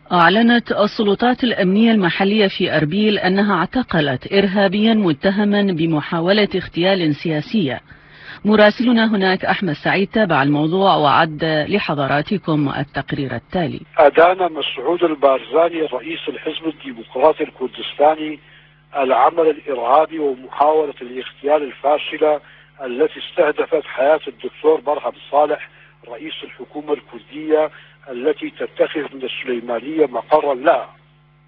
أعلنت السلطات الأمنية المحلية في أربيل أنها اعتقلت إرهابيا متهما بمحاولة اغتيال سياسية. مراسلنا هناك أحمد سعيد تابع الموضوع وعد لحضراتكم التقرير التالي. أدان مسعود البارزاني رئيس الحزب الديمقراطي الكردستاني العمل الإرهابي ومحاولة الاغتيال الفاشلة التي استهدفت حياة الدكتور برهم صالح رئيس الحكومة الكردية التي تتخذ من السليمانية مقرا لها،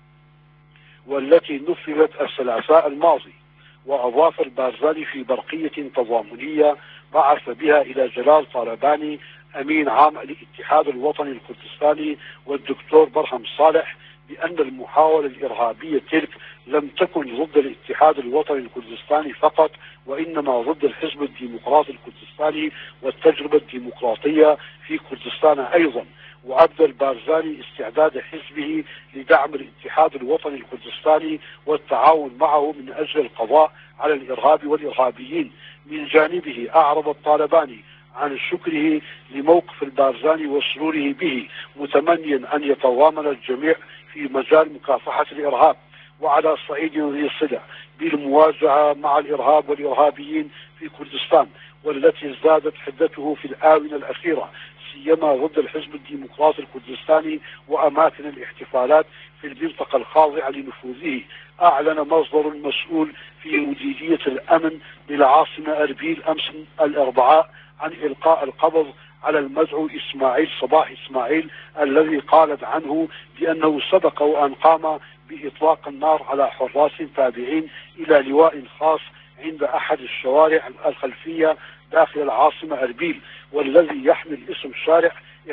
والتي نفذت الثلاثاء الماضي. وأضاف البارزاني في برقية تضامنية بعث بها إلى جلال طالباني أمين عام الاتحاد الوطني الكردستاني والدكتور برهم صالح بأن المحاولة الإرهابية تلك لم تكن ضد الاتحاد الوطني الكردستاني فقط، وإنما ضد الحزب الديمقراطي الكردستاني والتجربة الديمقراطية في كردستان أيضا. وأبدى البارزاني استعداد حزبه لدعم الاتحاد الوطني الكردستاني والتعاون معه من أجل القضاء على الإرهاب والإرهابيين. من جانبه أعرب الطالباني عن شكره لموقف البارزاني وسروره به، متمنيا أن يتضامن الجميع في مجال مكافحة الإرهاب. وعلى صعيد ذي صلة بالمواجهة مع الإرهاب والإرهابيين في كردستان، والتي ازدادت حدته في الآونة الأخيرة سيما ضد الحزب الديمقراطي الكردستاني وأماكن الاحتفالات في المنطقة الخاضعة لنفوذه، أعلن مصدر مسؤول في مديرية الأمن بالعاصمة أربيل أمس الأربعاء عن إلقاء القبض على المدعو إسماعيل صباح إسماعيل الذي قالت عنه بأنه سبق وأن قام بإطلاق النار على حراس تابعين إلى لواء خاص عند أحد الشوارع الخلفية داخل العاصمة أربيل، والذي يحمل اسم شارع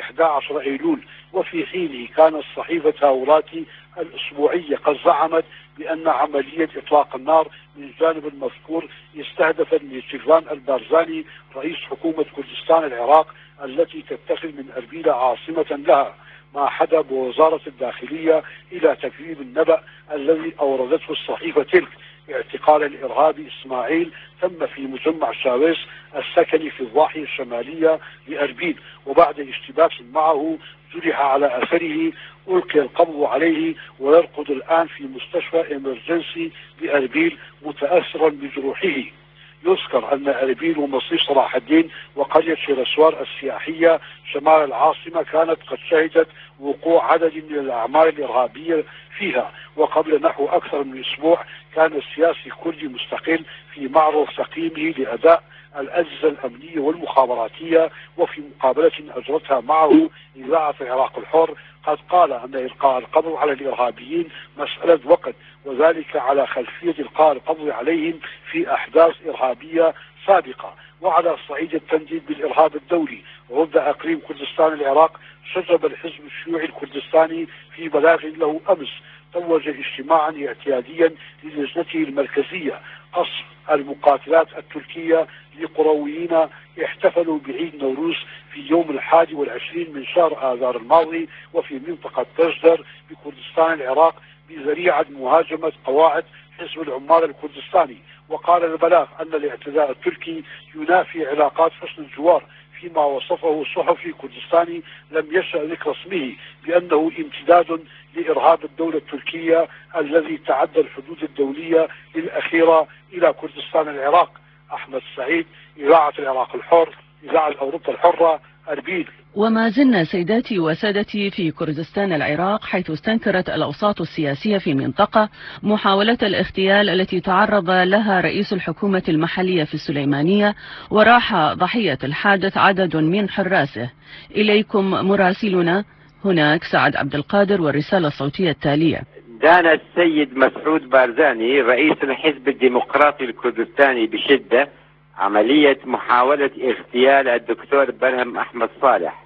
11 أيلول. وفي حينه كانت صحيفة هاوراتي الأسبوعية قد زعمت بأن عملية إطلاق النار من جانب المذكور استهدفت نيشيفان البارزاني رئيس حكومة كردستان العراق التي تتخذ من أربيل عاصمة لها، ما حدا بوزارة الداخلية إلى تكذيب النبأ الذي أوردته الصحيفة تلك. اعتقال الإرهابي إسماعيل تم في مجمع شاويس السكني في الضاحية الشمالية لأربيل، وبعد اشتباك معه جرح على أثره ألقي القبض عليه ويرقد الآن في مستشفى إمرجنسي بأربيل متأثرا بجروحه. يذكر أن أربيل ومصير صلاح الدين وقرية شيرسوار السياحية شمال العاصمة كانت قد شهدت وقوع عدد من الأعمال الإرهابية فيها. وقبل نحو أكثر من أسبوع كان السياسي الكردي مستقل في معرض تقييمه لأداء الأجهزة الأمنية والمخابراتية، وفي مقابلة أجرتها معه إذاعة العراق الحر قد قال أن إلقاء القبض على الإرهابيين مسألة وقت، وذلك على خلفية إلقاء القبض عليهم في أحداث إرهابية سابقة. وعلى صعيد التنديد بالإرهاب الدولي ضد أقليم كردستان العراق، شجب الحزب الشيوعي الكردستاني في بلاغ له أمس توج اجتماعا اعتياديا للجنته المركزية قصف المقاتلات التركية لقرويين احتفلوا بعيد نوروز في يوم 21 من شهر آذار الماضي وفي منطقة تجدر بكردستان العراق بذريعة مهاجمة قواعد حزب العمال الكردستاني. وقال البلاغ أن الاعتداء التركي ينافي علاقات حسن الجوار، فيما وصفه صحفي كردستاني لم يشأ ذكر اسمه بأنه امتداد لإرهاب الدولة التركية الذي تعدى الحدود الدولية الأخيرة إلى كردستان العراق. أحمد سعيد، إذاعة العراق الحر، إذاعة أوروبا الحرة، أربيل. وما زلنا سيداتي وسادتي في كردستان العراق، حيث استنكرت الأوساط السياسية في المنطقة محاولة الاغتيال التي تعرض لها رئيس الحكومة المحلية في السليمانية، وراح ضحية الحادث عدد من حراسه. إليكم مراسلنا هناك سعد عبد القادر والرسالة الصوتية التالية. دان السيد مسعود بارزاني رئيس الحزب الديمقراطي الكردستاني بشدة عملية محاولة اغتيال الدكتور برهم أحمد صالح،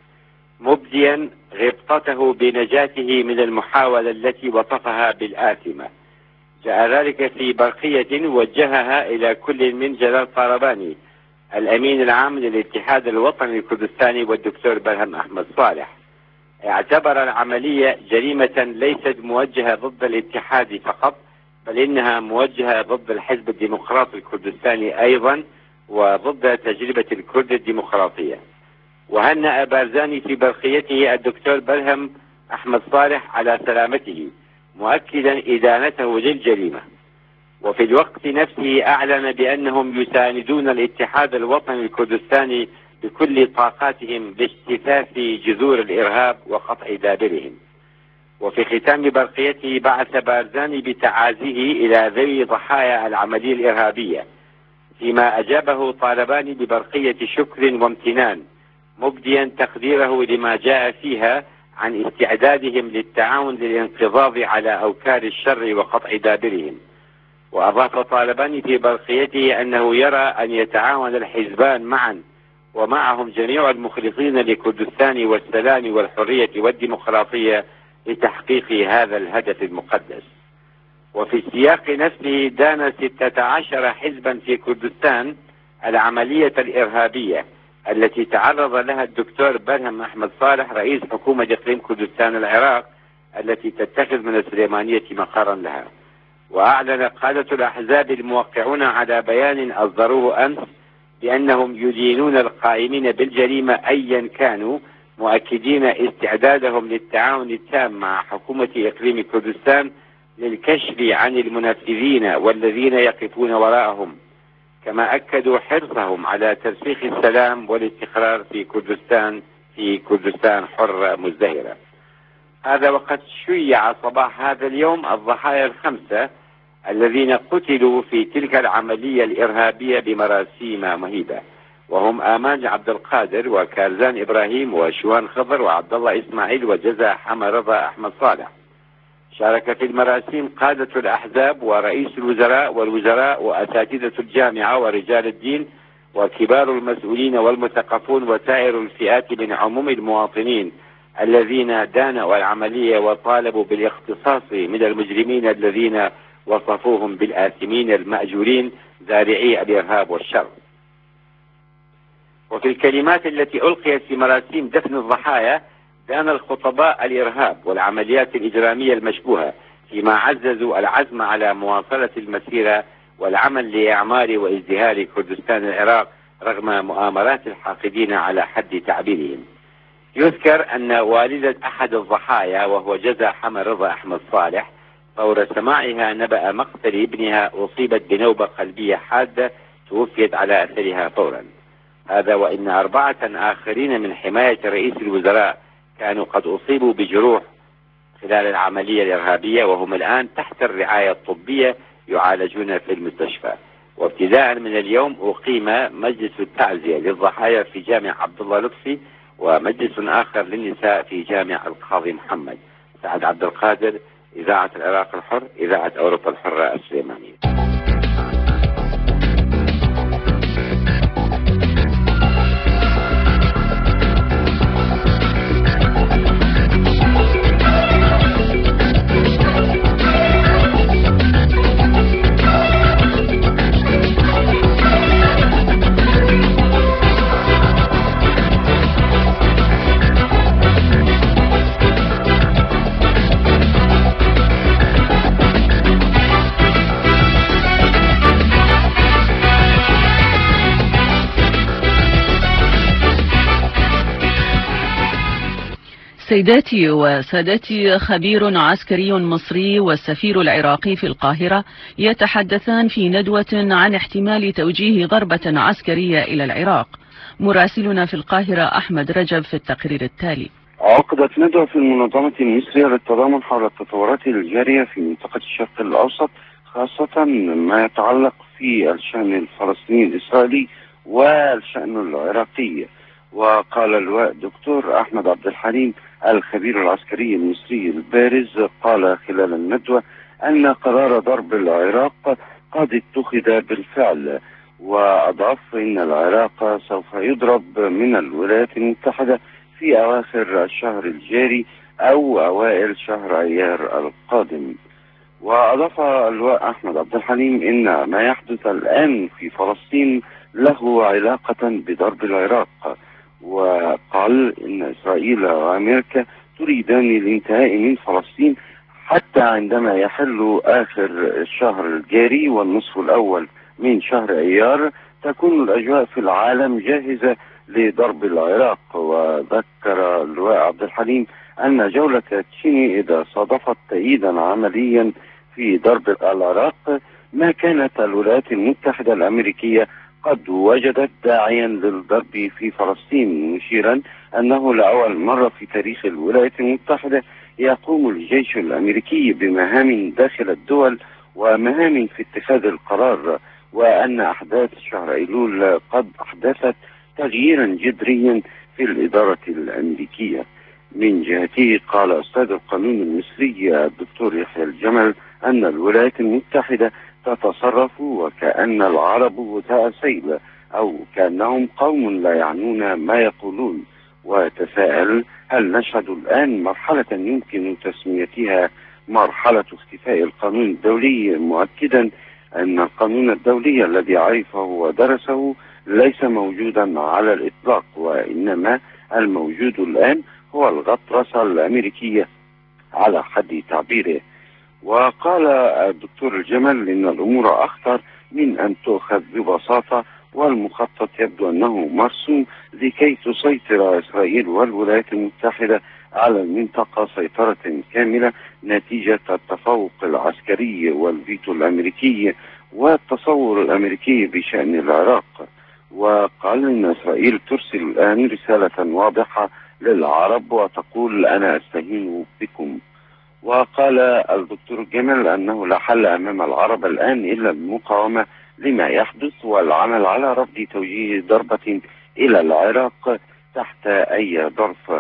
مبديا غبطته بنجاته من المحاولة التي وصفها بالآثمة. جاء ذلك في برقية وجهها إلى كل من جلال طالباني الأمين العام للاتحاد الوطني الكردستاني والدكتور برهم أحمد صالح. اعتبر العملية جريمة ليست موجهة ضد الاتحاد فقط، بل إنها موجهة ضد الحزب الديمقراطي الكردستاني أيضا وضد تجربة الكرد الديمقراطية. وهنأ بارزاني في برقيته الدكتور برهم أحمد صالح على سلامته، مؤكدا إدانته للجريمة. وفي الوقت نفسه أعلن بأنهم يساندون الاتحاد الوطني الكردستاني بكل طاقاتهم لاجتثاث جذور الإرهاب وقطع دابرهم. وفي ختام برقيته بعث بارزاني بتعازيه إلى ذوي ضحايا العملية الإرهابية، فيما أجابه طالباني ببرقية شكر وامتنان، مبديا تقديره لما جاء فيها عن استعدادهم للتعاون للانقضاض على أوكار الشر وقطع دابرهم. وأضاف طالباني في برقيته أنه يرى أن يتعاون الحزبان معا ومعهم جميع المخلصين لكردستان والسلام والحرية والديمقراطية لتحقيق هذا الهدف المقدس. وفي السياق نفسه دان 16 حزبا في كردستان العملية الإرهابية التي تعرض لها الدكتور برهم أحمد صالح رئيس حكومة إقليم كردستان العراق التي تتخذ من السليمانية مقرا لها. وأعلن قادة الأحزاب الموقعون على بيان أصدروه أمس بأنهم يدينون القائمين بالجريمة أيا كانوا، مؤكدين استعدادهم للتعاون التام مع حكومة إقليم كردستان للكشف عن المنفذين والذين يقفون وراءهم، كما أكدوا حرصهم على ترسيخ السلام والاستقرار في كردستان حرة مزدهرة. هذا وقد شيع صباح هذا اليوم الضحايا ال5 الذين قتلوا في تلك العملية الإرهابية بمراسيم مهيبة، وهم آمان عبد القادر وكارزان إبراهيم وشوان خضر وعبد الله إسماعيل وجزا حما رضا أحمد صالح. شارك في المراسيم قادة الأحزاب ورئيس الوزراء والوزراء وأساتذة الجامعة ورجال الدين وكبار المسؤولين والمثقفون وسائر الفئات من عموم المواطنين الذين دانوا العملية وطالبوا بالاختصاص من المجرمين الذين وصفوهم بالآثمين المأجورين ذارعي الإرهاب والشر. وفي الكلمات التي ألقيت في مراسيم دفن الضحايا دان الخطباء الإرهاب والعمليات الإجرامية المشبوهة، فيما عززوا العزم على مواصلة المسيرة والعمل لإعمار وازدهار كردستان العراق رغم مؤامرات الحاقدين على حد تعبيرهم. يذكر أن والدة أحد الضحايا وهو جزا حما رضا أحمد صالح فور سماعها نبأ مقتل ابنها أصيبت بنوبة قلبية حادة توفيت على أثرها فورا. هذا وإن 4 آخرين من حماية رئيس الوزراء كانوا قد أصيبوا بجروح خلال العملية الإرهابية وهم الآن تحت الرعاية الطبية يعالجون في المستشفى. وابتداء من اليوم أقيم مجلس التعزية للضحايا في جامع عبد الله لطفي ومجلس آخر للنساء في جامع القاضي محمد. سعد عبد القادر، إذاعة العراق الحر، إذاعة أوروبا الحرة السليمانية. سيداتي وسادتي، خبير عسكري مصري والسفير العراقي في القاهرة يتحدثان في ندوة عن احتمال توجيه ضربة عسكرية إلى العراق. مراسلنا في القاهرة أحمد رجب في التقرير التالي. عقدت ندوة في المنظمة المصرية للتضامن حول التطورات الجارية في منطقة الشرق الأوسط، خاصة ما يتعلق في الشأن الفلسطيني الإسرائيلي والشأن العراقي. وقال اللواء دكتور أحمد عبد الحليم الخبير العسكري المصري البارز قال خلال الندوة أن قرار ضرب العراق قد اتخذ بالفعل، وأضاف أن العراق سوف يضرب من الولايات المتحدة في أواخر الشهر الجاري أو أوائل شهر أيار القادم. وأضاف اللواء أحمد عبد الحليم أن ما يحدث الآن في فلسطين له علاقة بضرب العراق، وقال إن إسرائيل وأمريكا تريدان الانتهاء من فلسطين حتى عندما يحل آخر الشهر الجاري والنصف الأول من شهر أيار تكون الأجواء في العالم جاهزة لضرب العراق. وذكر اللواء عبد الحليم أن جولة تشيني إذا صادفت تأييدا عمليا في ضرب العراق ما كانت الولايات المتحدة الأمريكية قد وجدت داعيا للضرب في فلسطين، مشيرا أنه لأول مرة في تاريخ الولايات المتحدة يقوم الجيش الأمريكي بمهام داخل الدول ومهام في اتخاذ القرار، وأن أحداث شهر أيلول قد أحدثت تغييرا جذريا في الإدارة الأمريكية. من جهته قال أستاذ القانون المصري الدكتور يحيى الجمل أن الولايات المتحدة تتصرف وكأن العرب غثاء سيل أو كأنهم قوم لا يعنون ما يقولون، وتساءل هل نشهد الآن مرحلة يمكن تسميتها مرحلة اختفاء القانون الدولي، مؤكدا أن القانون الدولي الذي عرفه ودرسه ليس موجودا على الإطلاق، وإنما الموجود الآن هو الغطرسة الأمريكية على حد تعبيره. وقال الدكتور الجمل إن الأمور أخطر من أن تؤخذ ببساطة، والمخطط يبدو أنه مرسوم لكي تسيطر إسرائيل والولايات المتحدة على المنطقة سيطرة كاملة نتيجة التفوق العسكري والفيتو الأمريكي والتصور الأمريكي بشأن العراق. وقال إن إسرائيل ترسل الآن رسالة واضحة للعرب وتقول أنا أستهين بكم. وقال الدكتور جمال أنه لا حل أمام العرب الآن إلا المقاومة لما يحدث والعمل على رفض توجيه ضربة إلى العراق تحت أي ظرف،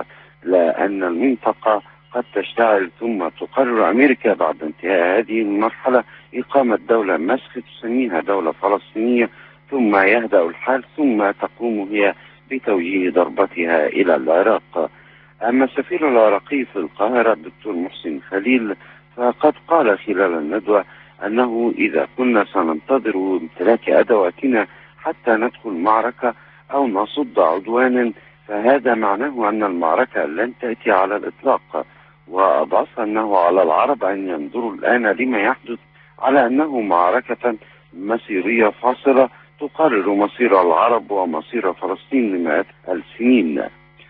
لأن المنطقة قد تشتعل ثم تقرر أمريكا بعد انتهاء هذه المرحلة إقامة دولة مسخ تسميها دولة فلسطينية، ثم يهدأ الحال ثم تقوم هي بتوجيه ضربتها إلى العراق. أما السفير العراقي في القاهرة الدكتور محسن خليل فقد قال خلال الندوة أنه إذا كنا سننتظر امتلاك أدواتنا حتى ندخل معركة أو نصد عدوانا فهذا معناه أن المعركة لن تأتي على الإطلاق. وأضاف أنه على العرب أن ينظروا الآن لما يحدث على أنه معركة مسيرية فاصلة تقرر مصير العرب ومصير فلسطين لمئات السنين.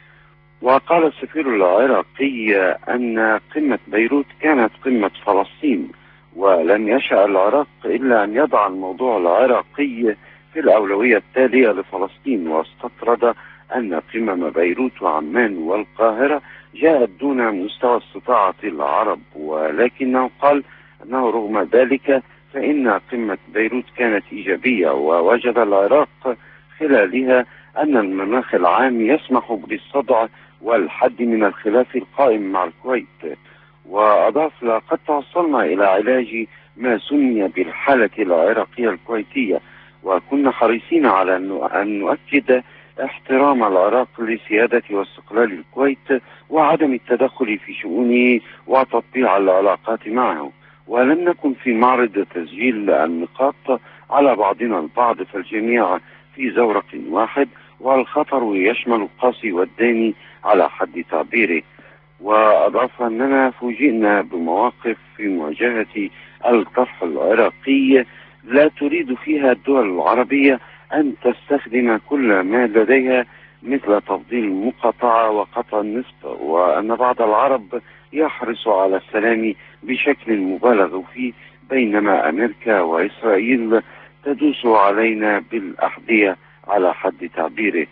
وقال السفير العراقي أن قمة بيروت كانت قمة فلسطين، ولن يشأ العراق إلا أن يضع الموضوع العراقي في الأولوية التالية لفلسطين، واستطرد أن قمم بيروت وعمان والقاهرة جاءت دون مستوى استطاعة العرب، ولكنه قال أنه رغم ذلك فإن قمة بيروت كانت إيجابية، ووجد العراق خلالها أن المناخ العام يسمح بالصدع والحد من الخلاف القائم مع الكويت. وأضاف لقد توصلنا إلى علاج ما سمي بالحالة العراقية الكويتية، وكنا حريصين على أن نؤكد احترام العراق لسيادة واستقلال الكويت وعدم التدخل في شؤونه وتطبيع العلاقات معه، ولم نكن في معرض تسجيل النقاط على بعضنا البعض، فالجميع في زورق واحد والخطر يشمل القاسي والداني على حد تعبيره. وأضاف أننا فوجئنا بمواقف في مواجهة الطرح العراقي لا تريد فيها الدول العربية أن تستخدم كل ما لديها مثل تفضيل المقاطعة وقطع النفط، وأن بعض العرب يحرص على السلام بشكل مبالغ فيه، بينما أمريكا وإسرائيل تدوس علينا بالأحذية على حد تعبيره.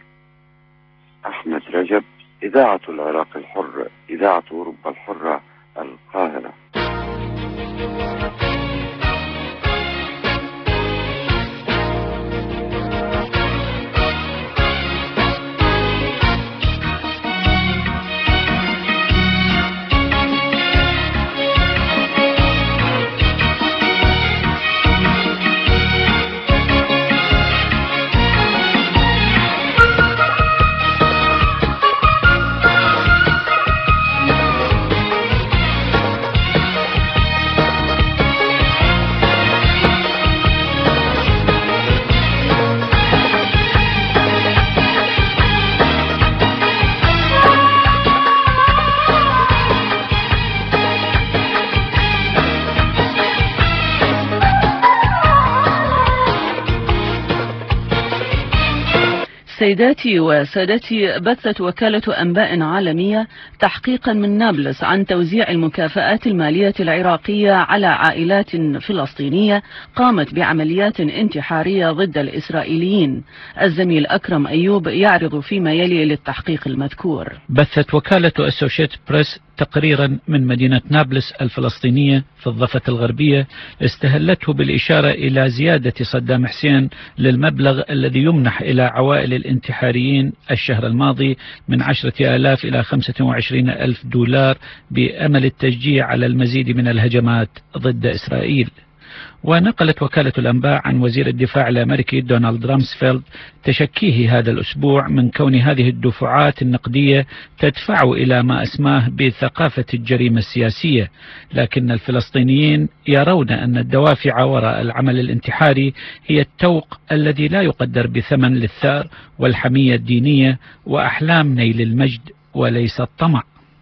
أحمد رجب، إذاعة العراق الحر، إذاعة أوروبا الحرة، القاهرة. سيداتي وسادتي، بثت وكالة أنباء عالمية تحقيقا من نابلس عن توزيع المكافآت المالية العراقية على عائلات فلسطينية قامت بعمليات انتحارية ضد الإسرائيليين. الزميل أكرم أيوب يعرض فيما يلي للتحقيق المذكور. بثت وكالة أسوشيتد بريس تقريرا من مدينة نابلس الفلسطينية في الضفة الغربية استهلته بالإشارة إلى زيادة صدام حسين للمبلغ الذي يمنح إلى عوائل الانتحاريين الشهر الماضي من 10,000 إلى 25,000 دولار بأمل التشجيع على المزيد من الهجمات ضد إسرائيل. ونقلت وكالة الأنباء عن وزير الدفاع الأمريكي دونالد رامسفيلد تشكيه هذا الأسبوع من كون هذه الدفعات النقدية تدفع إلى ما أسماه بثقافة الجريمة السياسية، لكن الفلسطينيين يرون أن الدوافع وراء العمل الانتحاري هي التوق الذي لا يقدر بثمن للثأر والحمية الدينية وأحلام نيل المجد وليس الطمع.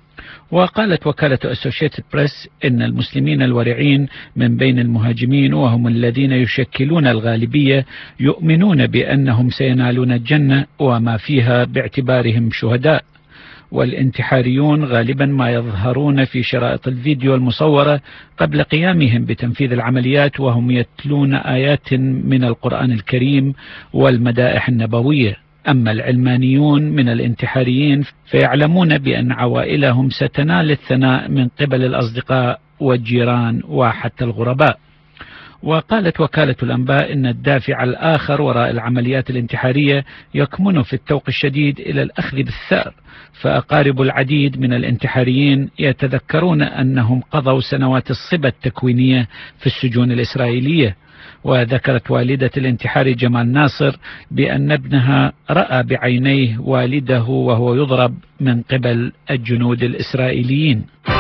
وقالت وكالة أسوشيتد بريس إن المسلمين الورعين من بين المهاجمين وهم الذين يشكلون الغالبية يؤمنون بأنهم سينالون الجنة وما فيها باعتبارهم شهداء، والانتحاريون غالبا ما يظهرون في شرائط الفيديو المصورة قبل قيامهم بتنفيذ العمليات وهم يتلون آيات من القرآن الكريم والمدائح النبوية. أما العلمانيون من الانتحاريين فيعلمون بأن عوائلهم ستنال الثناء من قبل الأصدقاء والجيران وحتى الغرباء. وقالت وكالة الأنباء إن الدافع الآخر وراء العمليات الانتحارية يكمن في التوق الشديد إلى الأخذ بالثأر، فأقارب العديد من الانتحاريين يتذكرون أنهم قضوا سنوات الصبا التكوينية في السجون الإسرائيلية. وذكرت والدة الانتحاري جمال ناصر بأن ابنها رأى بعينيه والده وهو يضرب من قبل الجنود الإسرائيليين.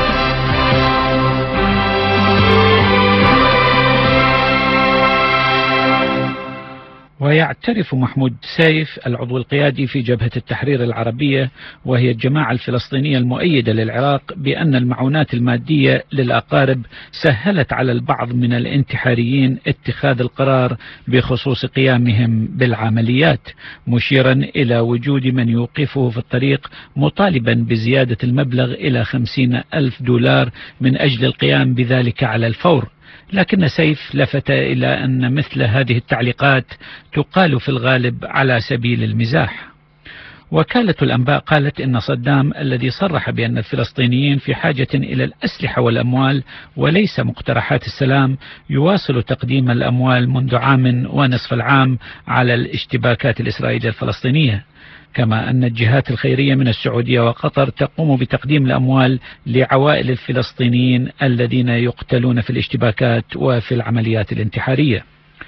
ويعترف محمود سيف العضو القيادي في جبهة التحرير العربية وهي الجماعة الفلسطينية المؤيدة للعراق بأن المعونات المادية للأقارب سهلت على البعض من الانتحاريين اتخاذ القرار بخصوص قيامهم بالعمليات، مشيرا إلى وجود من يوقفه في الطريق مطالبا بزيادة المبلغ إلى 50,000 دولار من أجل القيام بذلك على الفور. لكن سيف لفت إلى أن مثل هذه التعليقات تقال في الغالب على سبيل المزاح. وكالة الأنباء قالت إن صدام الذي صرح بأن الفلسطينيين في حاجة إلى الأسلحة والأموال وليس مقترحات السلام يواصل تقديم الأموال منذ عام ونصف العام على الاشتباكات الإسرائيلية الفلسطينية، كما أن الجهات الخيرية من السعودية وقطر تقوم بتقديم الأموال لعوائل الفلسطينيين الذين يقتلون في الاشتباكات وفي العمليات الانتحارية.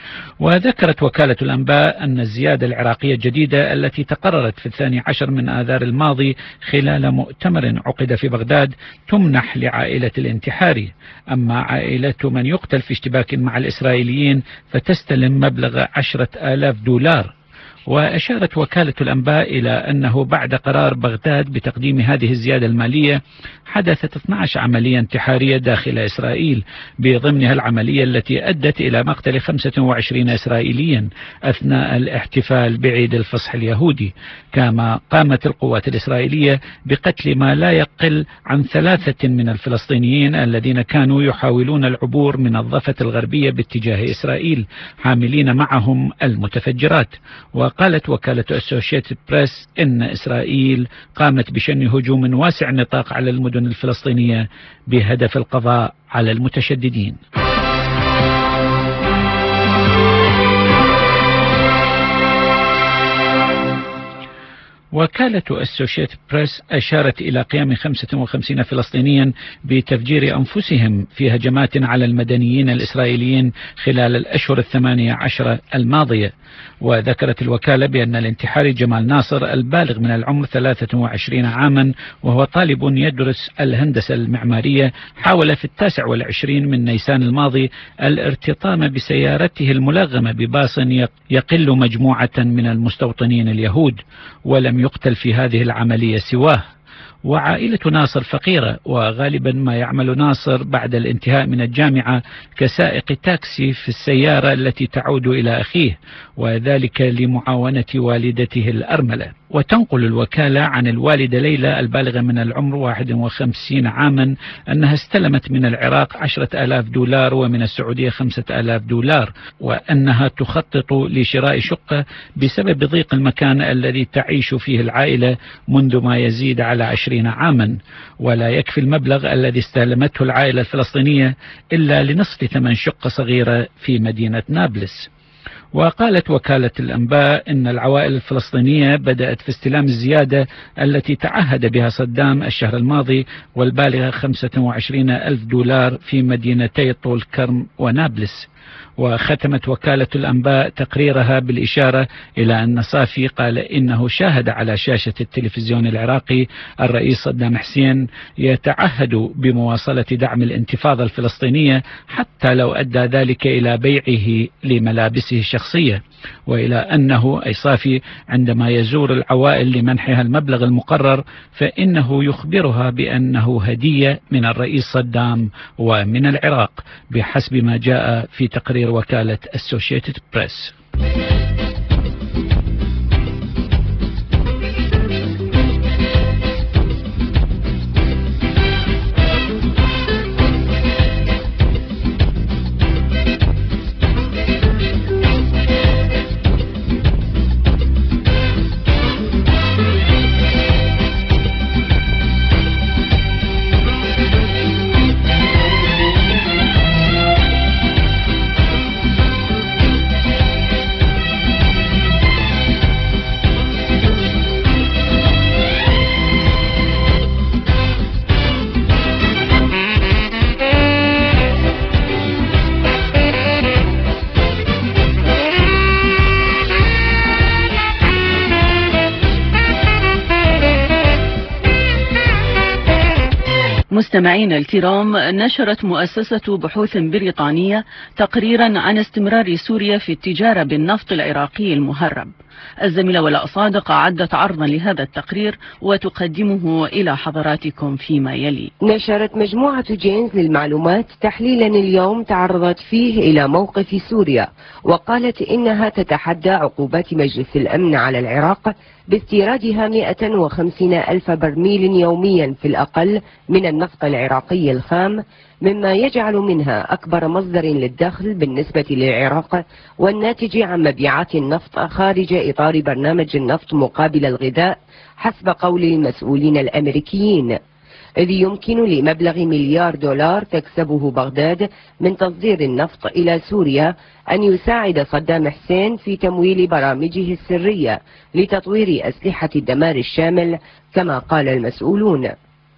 وذكرت وكالة الأنباء أن الزيادة العراقية الجديدة التي تقررت في 12 من آذار الماضي خلال مؤتمر عقد في بغداد تمنح لعائلة الانتحاري، أما عائلة من يقتل في اشتباك مع الإسرائيليين فتستلم مبلغ 10,000 دولار. وأشارت وكالة الأنباء إلى أنه بعد قرار بغداد بتقديم هذه الزيادة المالية حدثت 12 عملية انتحارية داخل إسرائيل، بضمنها العملية التي أدت إلى مقتل 25 إسرائيليا أثناء الاحتفال بعيد الفصح اليهودي. كما قامت القوات الإسرائيلية بقتل ما لا يقل عن 3 من الفلسطينيين الذين كانوا يحاولون العبور من الضفة الغربية باتجاه إسرائيل حاملين معهم المتفجرات. وقالت وكالة أسوشيتد بريس إن إسرائيل قامت بشن هجوم واسع النطاق على المدن الفلسطينية بهدف القضاء على المتشددين. وكالة أسوشيتد بريس أشارت إلى قيام 55 فلسطينيا بتفجير أنفسهم في هجمات على المدنيين الإسرائيليين خلال الأشهر 18 الماضية. وذكرت الوكالة بأن الانتحاري جمال ناصر البالغ من العمر 23 عاما وهو طالب يدرس الهندسة المعمارية حاول في 29 من نيسان الماضي الارتطام بسيارته الملغمة بباص يقل مجموعة من المستوطنين اليهود، ولم يقتل في هذه العملية سواه. وعائلة ناصر فقيرة، وغالبا ما يعمل ناصر بعد الانتهاء من الجامعة كسائق تاكسي في السيارة التي تعود إلى أخيه، وذلك لمعاونة والدته الأرملة. وتنقل الوكالة عن الوالدة ليلى البالغة من العمر 51 عاما أنها استلمت من العراق 10,000 دولار ومن السعودية 5,000 دولار، وأنها تخطط لشراء شقة بسبب ضيق المكان الذي تعيش فيه العائلة منذ ما يزيد على 20 عاما، ولا يكفي المبلغ الذي استلمته العائلة الفلسطينية إلا لنصف ثمن شقة صغيرة في مدينة نابلس. وقالت وكالة الأنباء إن العوائل الفلسطينية بدأت في استلام الزيادة التي تعهد بها صدام الشهر الماضي، والبالغة 25,000 دولار في مدينتي طول كرم ونابلس. وختمت وكالة الأنباء تقريرها بالإشارة إلى أن صافي قال إنه شاهد على شاشة التلفزيون العراقي الرئيس صدام حسين يتعهد بمواصلة دعم الانتفاضة الفلسطينية حتى لو أدى ذلك إلى بيعه لملابسه الشخصية، وإلى أنه أي صافي عندما يزور العوائل لمنحها المبلغ المقرر فإنه يخبرها بأنه هدية من الرئيس صدام ومن العراق، بحسب ما جاء في تقرير وكالة Associated Press. مستمعين الكرام، نشرت مؤسسة بحوث بريطانية تقريرا عن استمرار سوريا في التجارة بالنفط العراقي المهرب. الزميلة ولاء صادق أعدت عرضا لهذا التقرير وتقدمه إلى حضراتكم فيما يلي. نشرت مجموعة جينز للمعلومات تحليلا اليوم تعرضت فيه إلى موقف سوريا، وقالت إنها تتحدى عقوبات مجلس الأمن على العراق باستيرادها 150 ألف برميل يوميا في الأقل من النفط العراقي الخام، مما يجعل منها أكبر مصدر للدخل بالنسبة للعراق والناتج عن مبيعات النفط خارج إطار برنامج النفط مقابل الغذاء حسب قول المسؤولين الأمريكيين، إذ يمكن لمبلغ مليار دولار تكسبه بغداد من تصدير النفط إلى سوريا أن يساعد صدام حسين في تمويل برامجه السرية لتطوير أسلحة الدمار الشامل كما قال المسؤولون.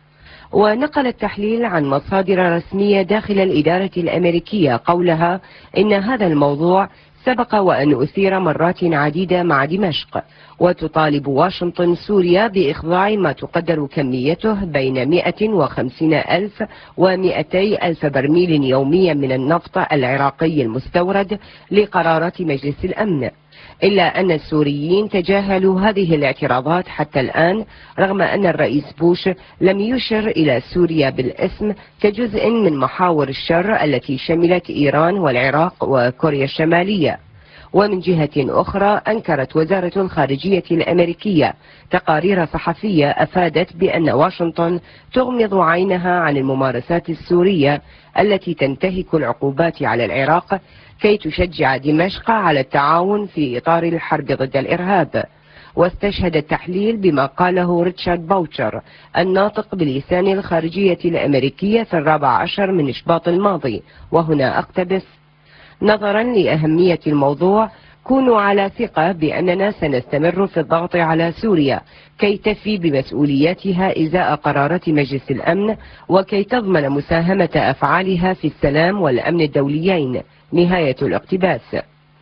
ونقل التحليل عن مصادر رسمية داخل الإدارة الأمريكية قولها إن هذا الموضوع سبق وأن أثير مرات عديدة مع دمشق، وتطالب واشنطن سوريا بإخضاع ما تقدر كميته بين 150 ألف و200 ألف برميل يوميا من النفط العراقي المستورد لقرارات مجلس الأمن، إلا أن السوريين تجاهلوا هذه الاعتراضات حتى الآن، رغم أن الرئيس بوش لم يشر إلى سوريا بالاسم كجزء من محاور الشر التي شملت إيران والعراق وكوريا الشمالية. ومن جهة أخرى أنكرت وزارة الخارجية الأمريكية تقارير صحفية أفادت بأن واشنطن تغمض عينها عن الممارسات السورية التي تنتهك العقوبات على العراق كي تشجع دمشق على التعاون في إطار الحرب ضد الإرهاب. واستشهد التحليل بما قاله ريتشارد باوتشر الناطق بلسان الخارجية الأمريكية في 14 من شباط الماضي، وهنا أقتبس: نظرا لأهمية الموضوع كونوا على ثقة بأننا سنستمر في الضغط على سوريا كي تفي بمسؤولياتها إزاء قرارات مجلس الأمن وكي تضمن مساهمة أفعالها في السلام والأمن الدوليين. نهاية الاقتباس.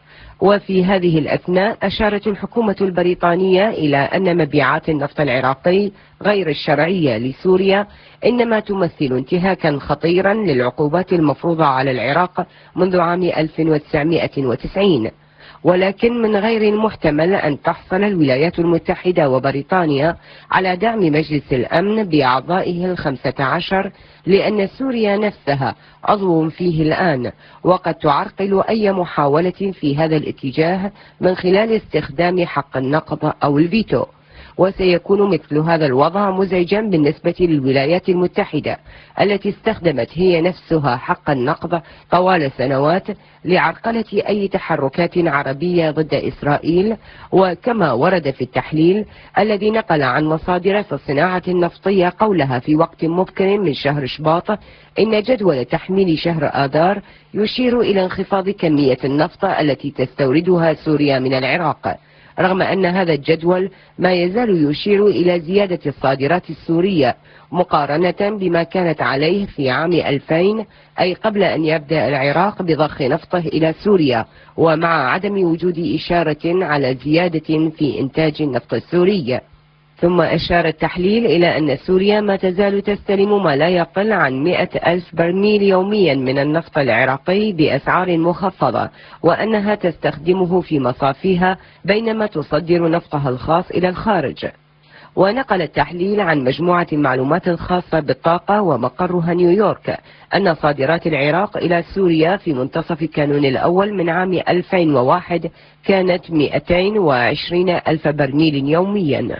وفي هذه الأثناء أشارت الحكومة البريطانية إلى أن مبيعات النفط العراقي غير الشرعية لسوريا إنما تمثل انتهاكا خطيرا للعقوبات المفروضة على العراق منذ عام 1990. ولكن من غير المحتمل أن تحصل الولايات المتحدة وبريطانيا على دعم مجلس الأمن بأعضائه 15 لأن سوريا نفسها عضو فيه الآن، وقد تعرقل أي محاولة في هذا الاتجاه من خلال استخدام حق النقض أو الفيتو. وسيكون مثل هذا الوضع مزعجا بالنسبة للولايات المتحدة التي استخدمت هي نفسها حق النقض طوال سنوات لعرقلة أي تحركات عربية ضد إسرائيل. وكما ورد في التحليل الذي نقل عن مصادر في الصناعة النفطية قولها في وقت مبكر من شهر شباط إن جدول تحميل شهر آذار يشير إلى انخفاض كمية النفط التي تستوردها سوريا من العراق، رغم أن هذا الجدول ما يزال يشير إلى زيادة الصادرات السورية مقارنة بما كانت عليه في عام 2000، أي قبل أن يبدأ العراق بضخ نفطه إلى سوريا، ومع عدم وجود إشارة على زيادة في إنتاج النفط السوري. ثم أشار التحليل إلى أن سوريا ما تزال تستلم ما لا يقل عن 100,000 برميل يوميا من النفط العراقي بأسعار مخفضة، وأنها تستخدمه في مصافيها بينما تصدر نفطها الخاص إلى الخارج. ونقل التحليل عن مجموعة المعلومات الخاصة بالطاقة ومقرها نيويورك أن صادرات العراق إلى سوريا في منتصف كانون الأول من عام 2001 كانت 220,000 برميل يوميا.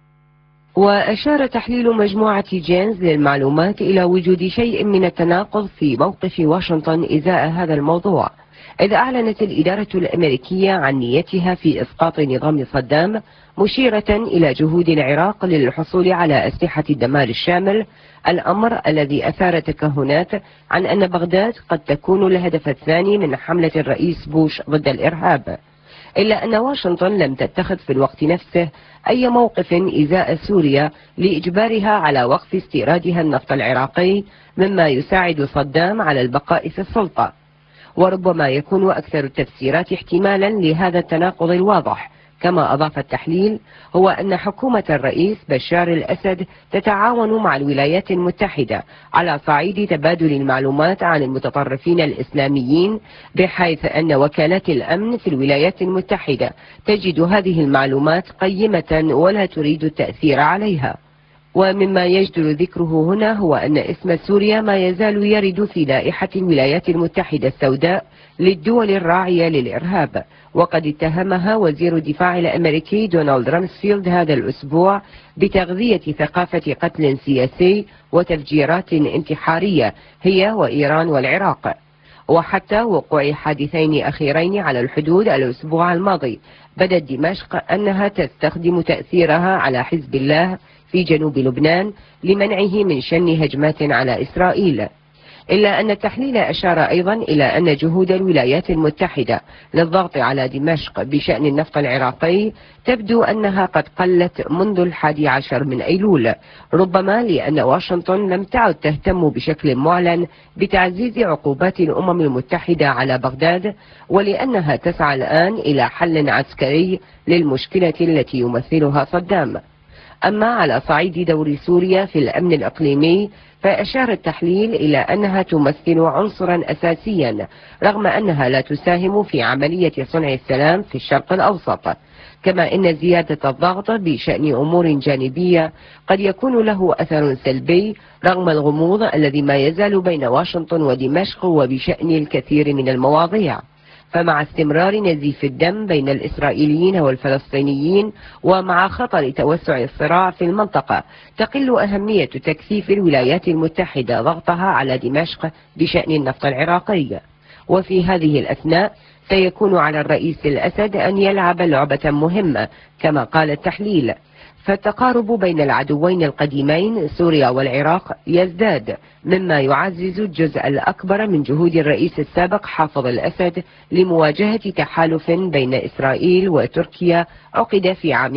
وأشار تحليل مجموعة جينز للمعلومات إلى وجود شيء من التناقض في موقف واشنطن إزاء هذا الموضوع، إذ أعلنت الإدارة الأمريكية عن نيتها في إسقاط نظام صدام، مشيرة إلى جهود العراق للحصول على أسلحة الدمار الشامل، الأمر الذي أثار تكهنات عن أن بغداد قد تكون الهدف الثاني من حملة الرئيس بوش ضد الإرهاب. إلا أن واشنطن لم تتخذ في الوقت نفسه أي موقف إزاء سوريا لإجبارها على وقف استيرادها النفط العراقي، مما يساعد صدام على البقاء في السلطة. وربما يكون أكثر التفسيرات احتمالا لهذا التناقض الواضح، كما أضاف التحليل، هو أن حكومة الرئيس بشار الأسد تتعاون مع الولايات المتحدة على صعيد تبادل المعلومات عن المتطرفين الإسلاميين، بحيث أن وكالات الأمن في الولايات المتحدة تجد هذه المعلومات قيمة ولا تريد التأثير عليها. ومما يجدر ذكره هنا هو أن اسم سوريا ما يزال يرد في لائحة الولايات المتحدة السوداء للدول الراعية للإرهاب، وقد اتهمها وزير الدفاع الأمريكي دونالد رامسفيلد هذا الأسبوع بتغذية ثقافة قتل سياسي وتفجيرات انتحارية هي وإيران والعراق. وحتى وقوع حادثين أخيرين على الحدود الأسبوع الماضي بدت دمشق أنها تستخدم تأثيرها على حزب الله في جنوب لبنان لمنعه من شن هجمات على إسرائيل. إلا أن التحليل أشار أيضا إلى أن جهود الولايات المتحدة للضغط على دمشق بشأن النفط العراقي تبدو أنها قد قلت منذ 11 من أيلول، ربما لأن واشنطن لم تعد تهتم بشكل معلن بتعزيز عقوبات الأمم المتحدة على بغداد، ولأنها تسعى الآن إلى حل عسكري للمشكلة التي يمثلها صدام. أما على صعيد دور سوريا في الأمن الإقليمي فأشار التحليل إلى أنها تمثل عنصرا أساسيا، رغم أنها لا تساهم في عملية صنع السلام في الشرق الأوسط، كما أن زيادة الضغط بشأن أمور جانبية قد يكون له أثر سلبي رغم الغموض الذي ما يزال بين واشنطن ودمشق وبشأن الكثير من المواضيع. فمع استمرار نزيف الدم بين الإسرائيليين والفلسطينيين ومع خطر توسع الصراع في المنطقة تقل أهمية تكثيف الولايات المتحدة ضغطها على دمشق بشأن النفط العراقي. وفي هذه الأثناء سيكون على الرئيس الأسد أن يلعب لعبة مهمة كما قال التحليل، فالتقارب بين العدوين القديمين سوريا والعراق يزداد، مما يعزز الجزء الأكبر من جهود الرئيس السابق حافظ الأسد لمواجهة تحالف بين إسرائيل وتركيا عقد في عام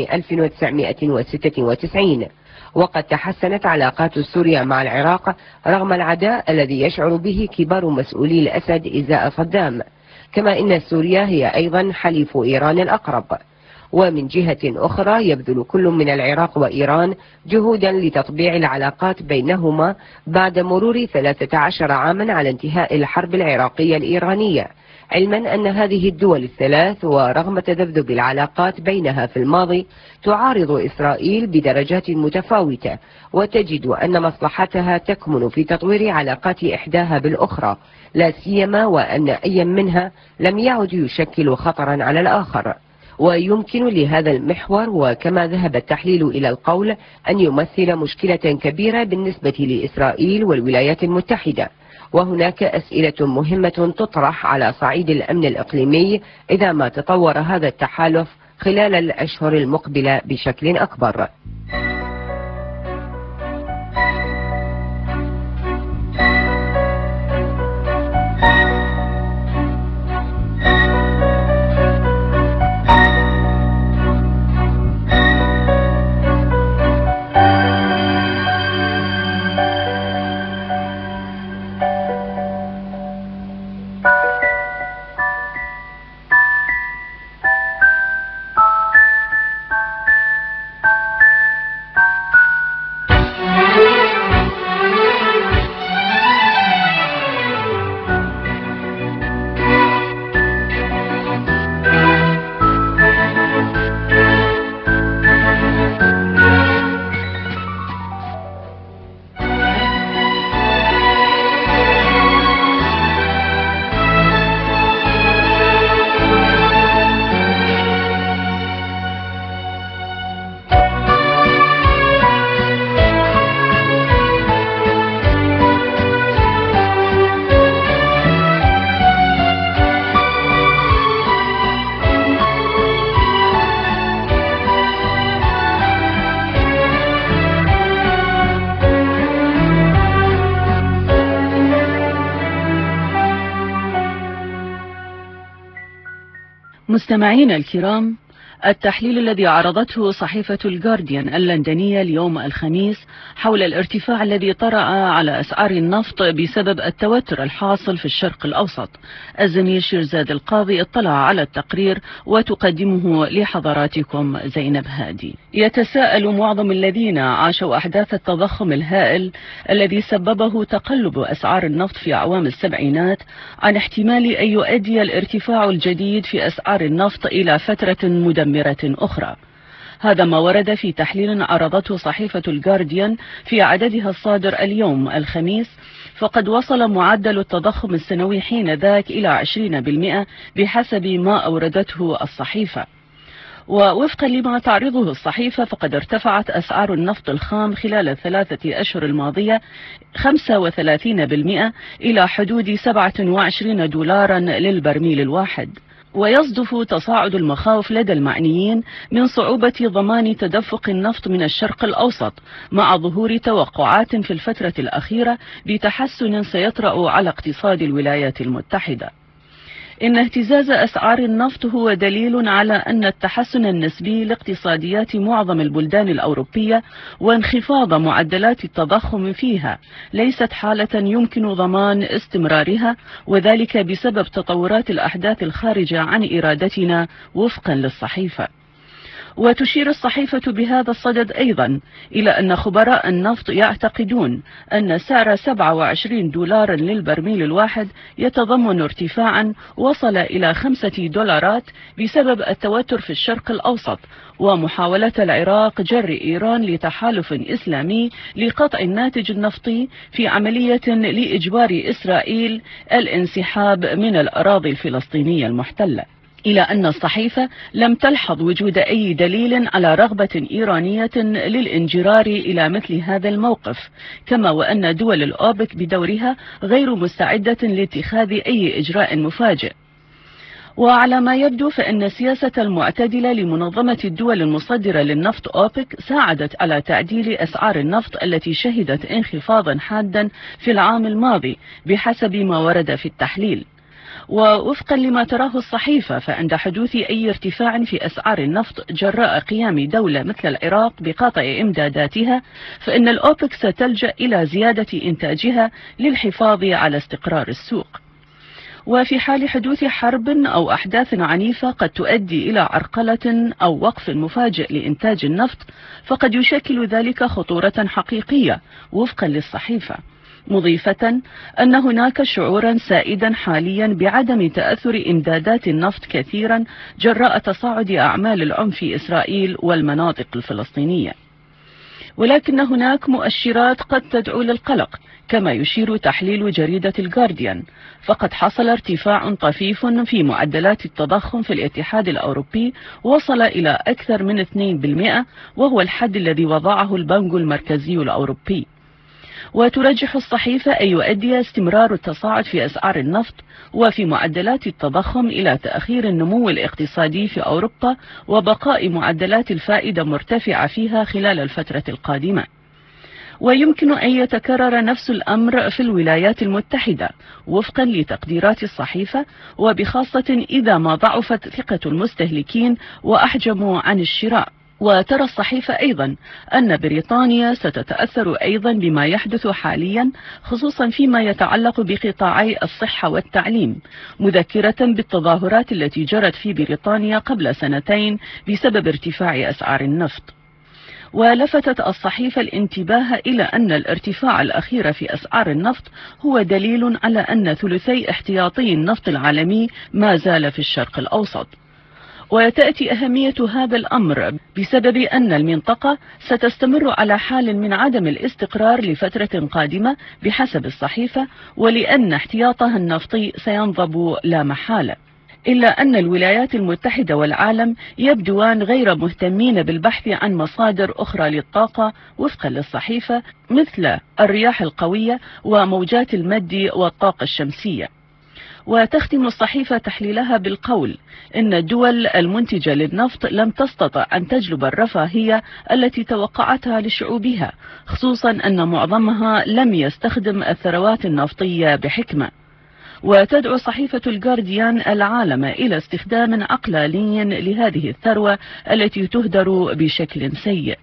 1996. وقد تحسنت علاقات سوريا مع العراق رغم العداء الذي يشعر به كبار مسؤولي الأسد إزاء صدام، كما إن سوريا هي أيضا حليف إيران الأقرب. ومن جهة أخرى يبذل كل من العراق وإيران جهودا لتطبيع العلاقات بينهما بعد مرور 13 عاما على انتهاء الحرب العراقية الإيرانية، علما أن هذه الدول الثلاث ورغم تذبذب العلاقات بينها في الماضي تعارض إسرائيل بدرجات متفاوتة، وتجد أن مصلحتها تكمن في تطوير علاقات إحداها بالأخرى، لا سيما وأن أي منها لم يعد يشكل خطرا على الآخر. ويمكن لهذا المحور وكما ذهب التحليل إلى القول أن يمثل مشكلة كبيرة بالنسبة لإسرائيل والولايات المتحدة. وهناك أسئلة مهمة تطرح على صعيد الأمن الإقليمي إذا ما تطور هذا التحالف خلال الأشهر المقبلة بشكل أكبر. مستمعينا الكرام، التحليل الذي عرضته صحيفة الجارديان اللندنية اليوم الخميس حول الارتفاع الذي طرأ على أسعار النفط بسبب التوتر الحاصل في الشرق الأوسط. الزميل شيرزاد القاضي اطلع على التقرير وتقدمه لحضراتكم زينب هادي. يتساءل معظم الذين عاشوا أحداث التضخم الهائل الذي سببه تقلب أسعار النفط في أعوام السبعينات عن احتمال أن يؤدي الارتفاع الجديد في أسعار النفط إلى فترة مدمرة أخرى. هذا ما ورد في تحليل عرضته صحيفة الجارديان في عددها الصادر اليوم الخميس، فقد وصل معدل التضخم السنوي حين ذاك إلى 20% بحسب ما أوردته الصحيفة. ووفقا لما تعرضه الصحيفة فقد ارتفعت أسعار النفط الخام خلال ال3 أشهر الماضية 35% إلى حدود 27 دولارا للبرميل الواحد. ويصدف تصاعد المخاوف لدى المعنيين من صعوبة ضمان تدفق النفط من الشرق الأوسط مع ظهور توقعات في الفترة الأخيرة بتحسن سيطرأ على اقتصاد الولايات المتحدة. إن اهتزاز أسعار النفط هو دليل على أن التحسن النسبي لاقتصاديات معظم البلدان الأوروبية وانخفاض معدلات التضخم فيها ليست حالة يمكن ضمان استمرارها، وذلك بسبب تطورات الأحداث الخارجة عن إرادتنا وفقا للصحيفة. وتشير الصحيفة بهذا الصدد أيضا إلى أن خبراء النفط يعتقدون أن سعر 27 دولارا للبرميل الواحد يتضمن ارتفاعا وصل إلى 5 دولارات بسبب التوتر في الشرق الأوسط ومحاولة العراق جر إيران لتحالف إسلامي لقطع الناتج النفطي في عملية لإجبار إسرائيل الانسحاب من الأراضي الفلسطينية المحتلة. إلى أن الصحيفة لم تلحظ وجود أي دليل على رغبة إيرانية للانجرار إلى مثل هذا الموقف، كما وأن دول الأوبك بدورها غير مستعدة لاتخاذ أي إجراء مفاجئ. وعلى ما يبدو فإن السياسة المعتدلة لمنظمة الدول المصدرة للنفط أوبك ساعدت على تعديل أسعار النفط التي شهدت انخفاضا حادا في العام الماضي بحسب ما ورد في التحليل. ووفقا لما تراه الصحيفة فعند حدوث أي ارتفاع في أسعار النفط جراء قيام دولة مثل العراق بقطع إمداداتها فإن الأوبك ستلجأ إلى زيادة إنتاجها للحفاظ على استقرار السوق. وفي حال حدوث حرب أو أحداث عنيفة قد تؤدي إلى عرقلة أو وقف مفاجئ لإنتاج النفط فقد يشكل ذلك خطورة حقيقية وفقا للصحيفة، مضيفة أن هناك شعورا سائدا حاليا بعدم تأثر إمدادات النفط كثيرا جراء تصاعد أعمال العنف في إسرائيل والمناطق الفلسطينية، ولكن هناك مؤشرات قد تدعو للقلق، كما يشير تحليل جريدة الجارديان، فقد حصل ارتفاع طفيف في معدلات التضخم في الاتحاد الأوروبي وصل إلى أكثر من 2%، وهو الحد الذي وضعه البنك المركزي الأوروبي. وترجح الصحيفة أن يؤدي استمرار التصاعد في أسعار النفط وفي معدلات التضخم إلى تأخير النمو الاقتصادي في أوروبا وبقاء معدلات الفائدة مرتفعة فيها خلال الفترة القادمة. ويمكن أن يتكرر نفس الأمر في الولايات المتحدة وفقا لتقديرات الصحيفة، وبخاصة إذا ما ضعفت ثقة المستهلكين وأحجموا عن الشراء. وترى الصحيفة أيضا أن بريطانيا ستتأثر أيضا بما يحدث حاليا، خصوصا فيما يتعلق بقطاعي الصحة والتعليم، مذكرة بالتظاهرات التي جرت في بريطانيا قبل سنتين بسبب ارتفاع أسعار النفط. ولفتت الصحيفة الانتباه إلى أن الارتفاع الأخير في أسعار النفط هو دليل على أن ثلثي احتياطي النفط العالمي ما زال في الشرق الأوسط. وتأتي أهمية هذا الأمر بسبب أن المنطقة ستستمر على حال من عدم الاستقرار لفترة قادمة بحسب الصحيفة، ولأن احتياطها النفطي سينضب لا محالة. إلا أن الولايات المتحدة والعالم يبدوان غير مهتمين بالبحث عن مصادر أخرى للطاقة وفقا للصحيفة، مثل الرياح القوية وموجات المد والطاقة الشمسية. وتختم الصحيفة تحليلها بالقول إن الدول المنتجة للنفط لم تستطع أن تجلب الرفاهية التي توقعتها لشعوبها، خصوصا أن معظمها لم يستخدم الثروات النفطية بحكمة. وتدعو صحيفة الجارديان العالم إلى استخدام عقلاني لهذه الثروة التي تهدر بشكل سيء.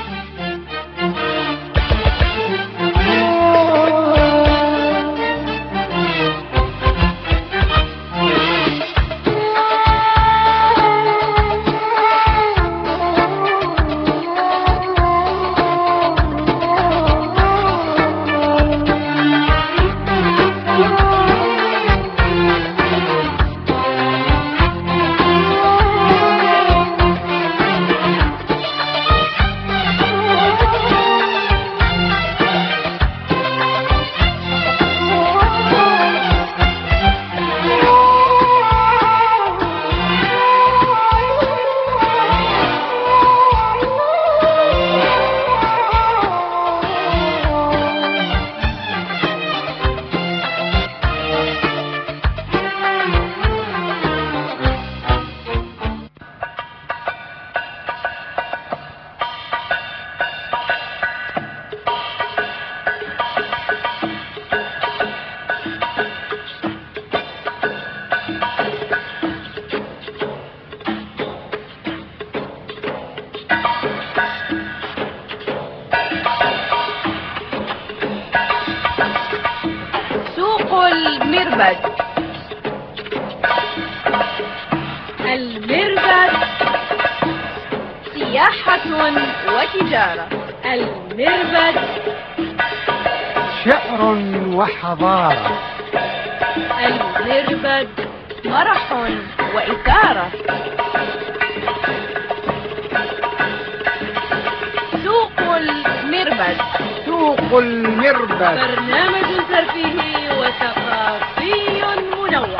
المربد. المربد سياحة وتجارة. المربد شعر وحضارة. المربد مرح وإثارة. سوق المربد. سوق المربد برنامج ترفيهي وثقافي منوع.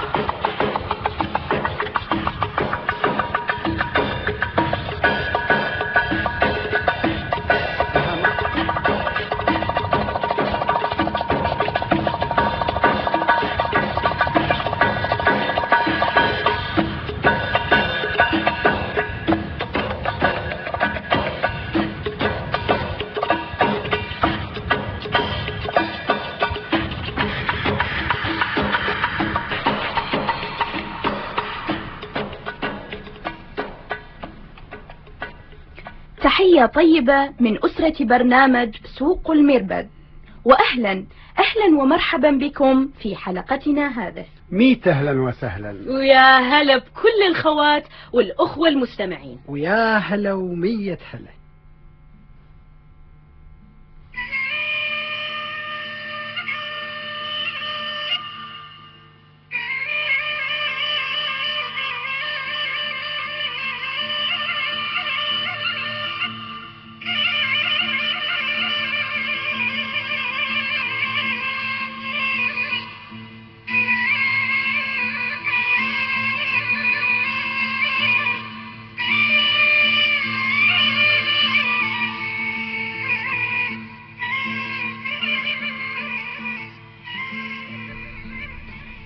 تحية طيبة من أسرة برنامج سوق المربد، وأهلا ومرحبا بكم في حلقتنا هذه. 100 أهلا وسهلا. ويا هلا بكل الخوات والأخوة المستمعين. ويا هلا و100 هلا.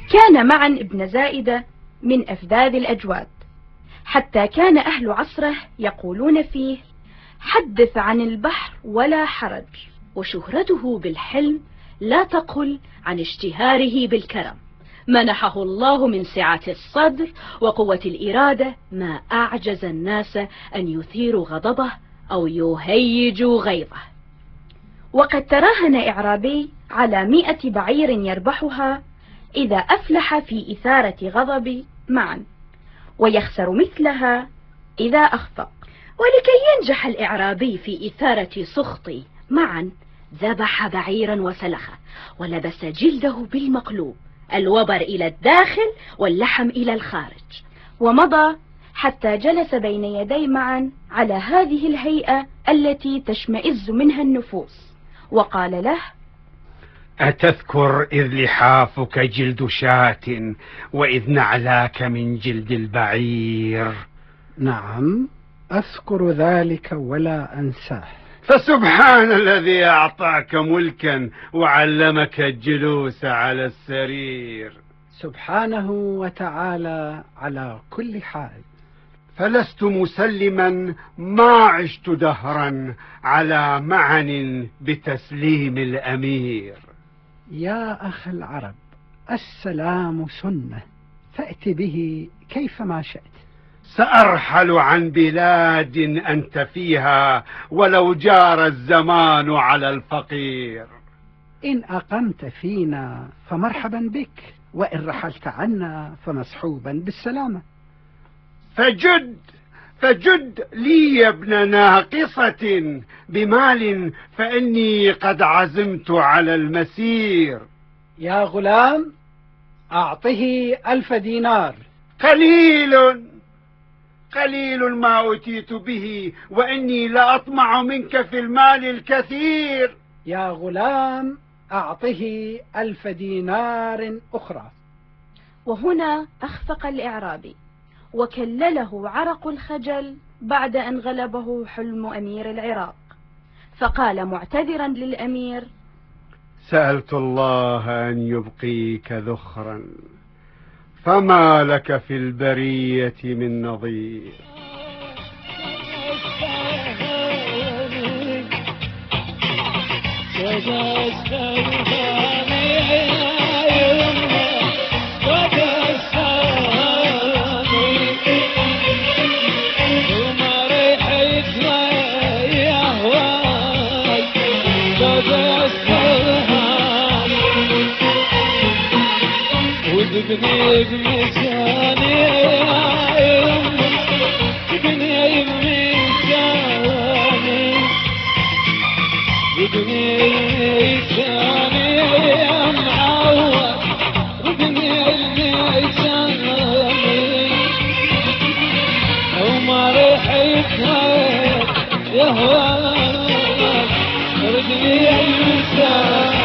كان معا ابن زائدة من أفذاذ الأجواد، حتى كان أهل عصره يقولون فيه: حدث عن البحر ولا حرج. وشهرته بالحلم لا تقل عن اشتهاره بالكرم. منحه الله من سعة الصدر وقوة الإرادة ما أعجز الناس أن يثيروا غضبه أو يهيجوا غيظه. وقد تراهن إعرابي على 100 بعير يربحها إذا أفلح في إثارة غضب معا، ويخسر مثلها إذا أخطأ. ولكي ينجح الإعرابي في إثارة سخط معا ذبح بعيرا وسلخه، ولبس جلده بالمقلوب، الوبر إلى الداخل واللحم إلى الخارج، ومضى حتى جلس بين يدي معا على هذه الهيئة التي تشمئز منها النفوس، وقال له: أتذكر إذ لحافك جلد شاة وإذ نعلاك من جلد البعير؟ نعم، أذكر ذلك ولا أنساه. فسبحان الذي أعطاك ملكا وعلمك الجلوس على السرير. سبحانه وتعالى على كل حال. فلست مسلما ما عشت دهرا على معن بتسليم الأمير. يا أخ العرب، السلام سنة، فأت به كيفما شئت. سأرحل عن بلاد أنت فيها ولو جار الزمان على الفقير. إن أقمت فينا فمرحبا بك، وإن رحلت عنا فمصحوبا بالسلامة. فجد لي يا ابن ناقصة بمال، فإني قد عزمت على المسير. يا غلام، أعطه 1000 دينار. قليل ما أتيت به، وإني لأطمع منك في المال الكثير. يا غلام، أعطه 1000 دينار أخرى. وهنا أخفق الإعرابي، وكلله عرق الخجل بعد أن غلبه حلم أمير العراق، فقال معتذرا للأمير: سألت الله أن يبقيك ذخرا، فما لك في البرية من نظير. ابني بمكاني يا يمي، ابني بمكاني، ابني بمكاني يا معود، ابني بمكاني، وما ريحك يا هواك، ابني بمكاني.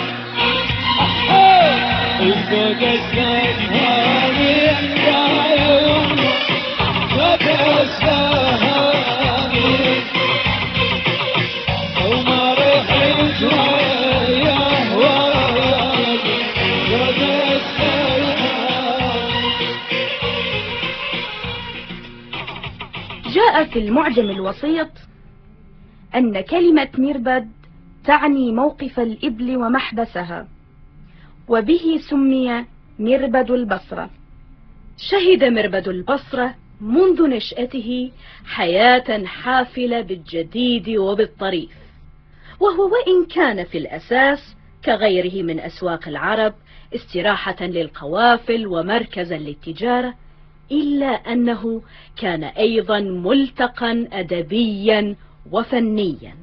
وفوق السهامي يا يوم فوق السهامي، وما ريحت يا هواك فوق السهامي. جاء في المعجم الوسيط أن كلمة مربد تعني موقف الإبل ومحبسها، وبه سمي مربد البصرة. شهد مربد البصرة منذ نشأته حياة حافلة بالجديد وبالطريف، وهو وإن كان في الأساس كغيره من أسواق العرب استراحة للقوافل ومركزا للتجارة، إلا أنه كان أيضا ملتقا أدبيا وفنيا.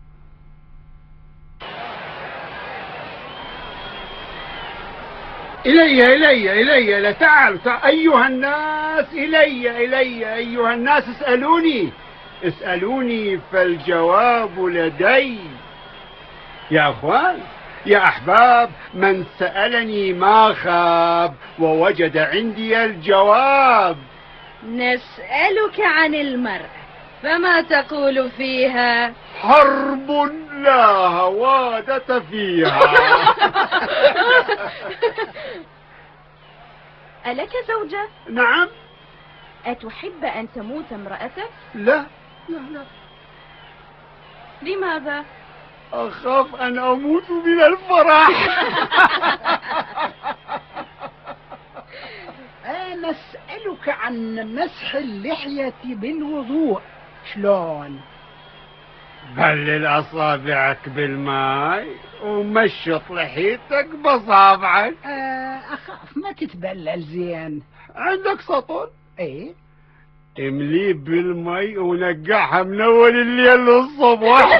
إلي لا تعالوا أيها الناس، إلي أيها الناس، اسألوني فالجواب لدي. يا أخوان، يا أحباب، من سألني ما خاب ووجد عندي الجواب. نسألك عن المرأة، فما تقول فيها؟ حرب لا هوادة فيها. ألك زوجة؟ نعم. أتحب أن تموت امرأتك؟ لا لا لا. لماذا؟ أخاف أن أموت من الفرح. نسألك عن مسح اللحية بالوضوء، شلون؟ بلل أصابعك بالماء ومشط لحيتك بصابعك. أخاف ما تتبلل زين. عندك سطل؟ ايه. امليه بالمي ونقعها من اول الليل للصبح.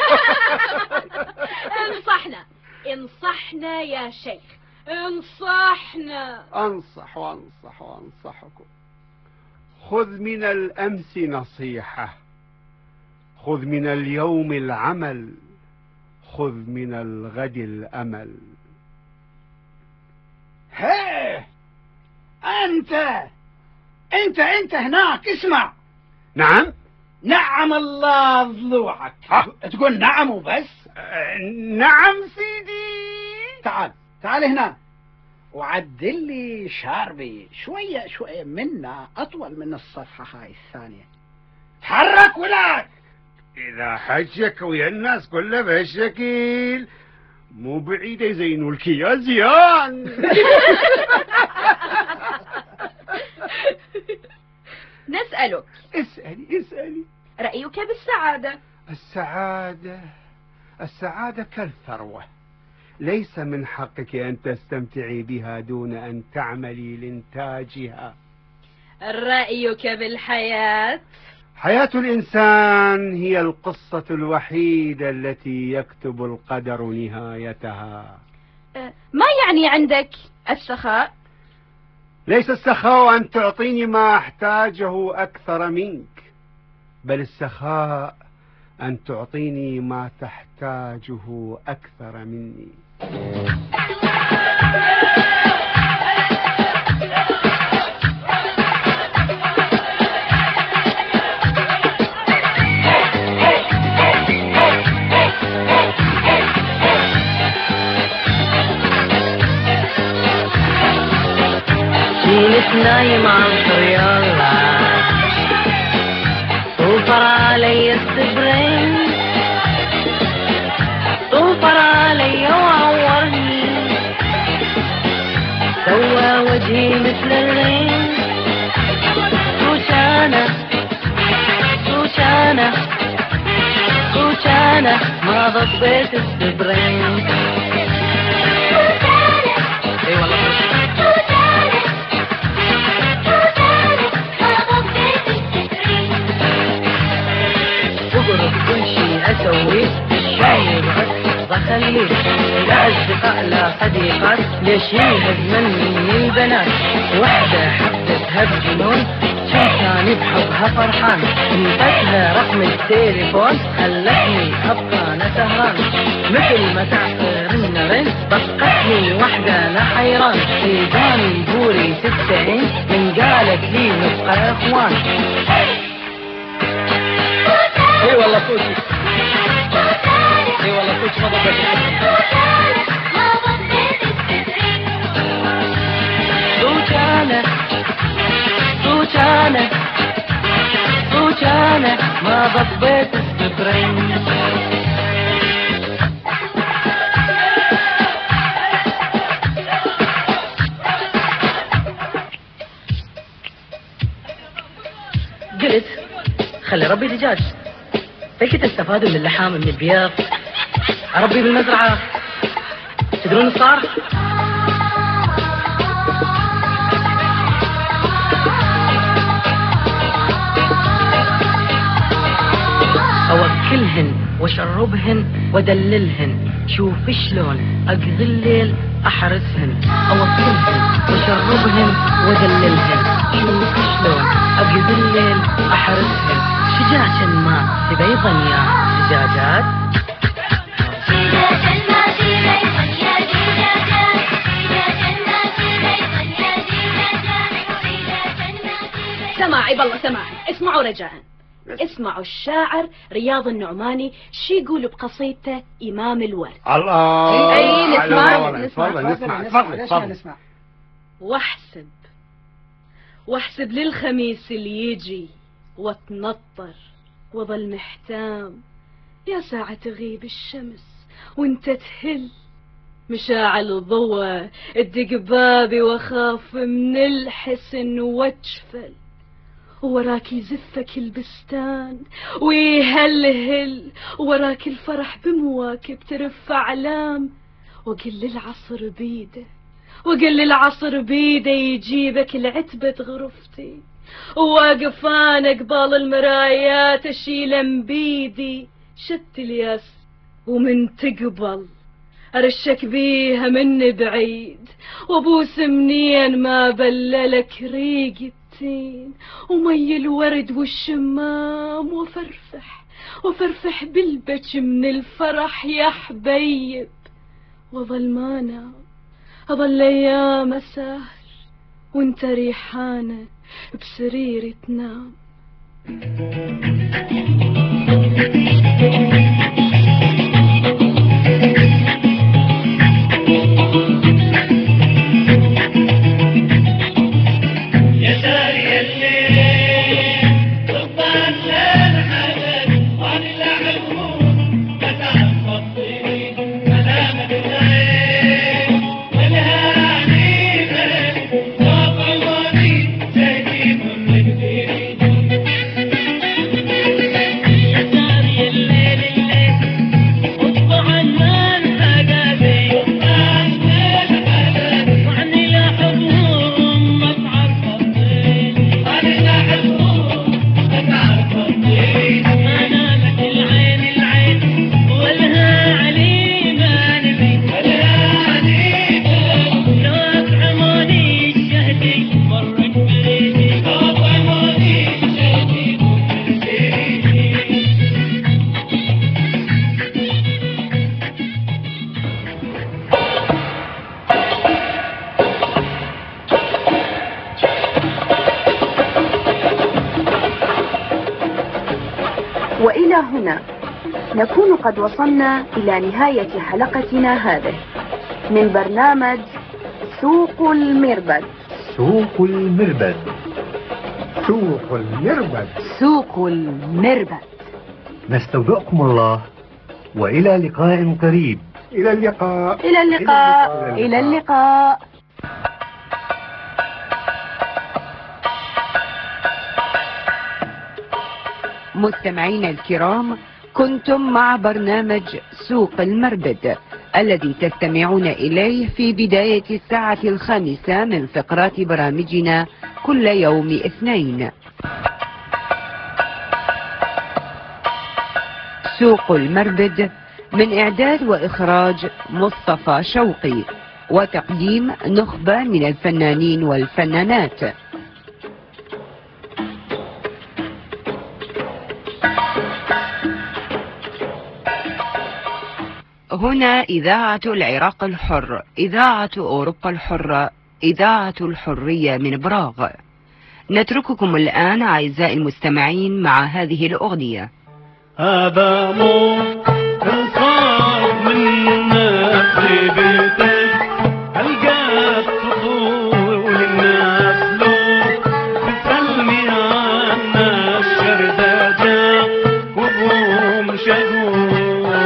انصحنا يا شيخ، انصحنا. انصح وانصح وانصحكم. خذ من الامس نصيحة، خذ من اليوم العمل، خذ من الغد الامل. هيه انت هناك، اسمع. نعم. نعم الله ضلوعك. تقول نعم وبس؟ نعم سيدي. تعال هنا وعدل لي شاربي شوية منه أطول من الصفحة هاي الثانية. تحرك ولك. إذا حجك ويا الناس كلها بهالشكل مو بعيد يزينوا لك يا زيان. نسألك. اسألي. رأيك بالسعادة؟ السعادة كالثروة، ليس من حقك أن تستمتعي بها دون أن تعملي لإنتاجها. رأيك بالحياة؟ حياة الإنسان هي القصة الوحيدة التي يكتب القدر نهايتها. ما يعني عندك السخاء؟ ليس السخاء أن تعطيني ما أحتاجه أكثر منك، بل السخاء أن تعطيني ما تحتاجه أكثر مني. جيلك نايم عصر يلا طوفر علي الصبرين، طوفر علي وعورني سوى وجهي مثل الرين. سوشانة ما ضبيت الصبرين. اي والله كل شيء أسويه الشاي بخليه لا أصدقاء لا صديقات، ليش يهزمن مني البنات. وحدة حبتها بجنون شمساني بحبها فرحان، انفتها رقم التليفون خلتني أبقى أنا سهران. مثل ما تعصر النرن بقتني وحدة أنا حيران. سيداني بوري 90 من قالت لي نبقى إخوان. اي والله فوتي، اي والله فوتي ما ضبط سوشانة ما ضبيت الصبرين. قلت خلي ربي دجاج، فيك تستفادوا من اللحام من البياض. أربي بالمزرعة. تدرون صار؟ أوكلهن وشربهن ودللهن، شوف شلون أقضي الليل أحرسهن. أوكلهن وشربهن ودللهن، شوف شلون أقضي الليل أحرسهن. شجاعة ما في بيضا يا دجاجات. سماعي بالله سماعي، اسمعوا رجاء، اسمعوا الشاعر رياض النعماني شي يقول بقصيدته إمام الورد. الله. اي نسمع. تفضل نسمع. واحسب واحسب للخميس اللي يجي واتنطر وظل محتام، يا ساعة تغيب الشمس وانت تهل، مشاعل ضوى ادق بابي واخاف من الحسن واجفل، وراك يزفك البستان ويهلهل، وراك الفرح بمواكب ترفع علام، وقل للعصر بيده وقل للعصر بيده يجيبك لعتبة غرفتي، وواقف انا قبال المرايات اشيل بيدي شت الياس، ومن تقبل ارشك بيها من بعيد، وابوس منين ما بللك ريق التين ومي الورد والشمام، وفرفح بالبج من الفرح يا حبيب، وظل ما نام اظل ايام اسهر وانت ريحانه بسريري تنام. وإلى هنا نكون قد وصلنا إلى نهاية حلقتنا هذه من برنامج سوق المربد. سوق المربد، سوق المربد، سوق المربد. نستودعكم الله وإلى لقاء قريب. إلى اللقاء. إلى اللقاء. إلى اللقاء. مستمعينا الكرام، كنتم مع برنامج سوق المربد الذي تستمعون إليه في بداية الساعة 5 من فقرات برامجنا كل يوم اثنين. سوق المربد من إعداد وإخراج مصطفى شوقي، وتقديم نخبة من الفنانين والفنانات. هنا إذاعة العراق الحر، إذاعة أوروبا الحرة، إذاعة الحرية من براغ. نترككم الآن أعزائي المستمعين مع هذه الأغنية. هذا مو انصاف منا في بيتك، القات فضول الناس لو تسلمي عنا الشرداجة وابوهم شغول،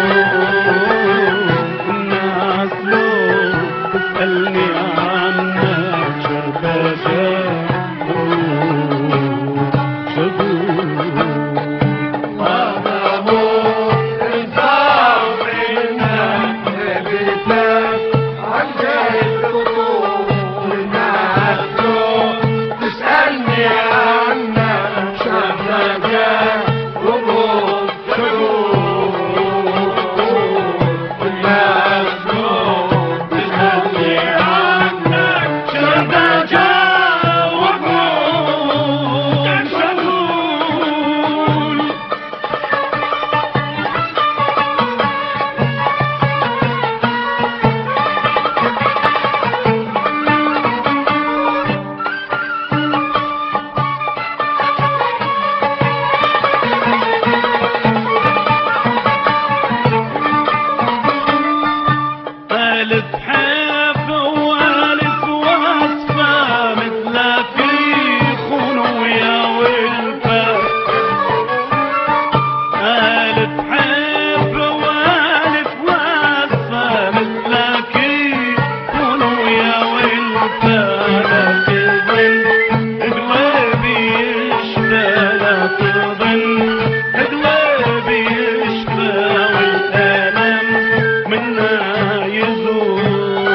الناس لو تسألني عنا الشرداجة وابوهم شغول. والف حيف والف واسفة مثل في ما يزول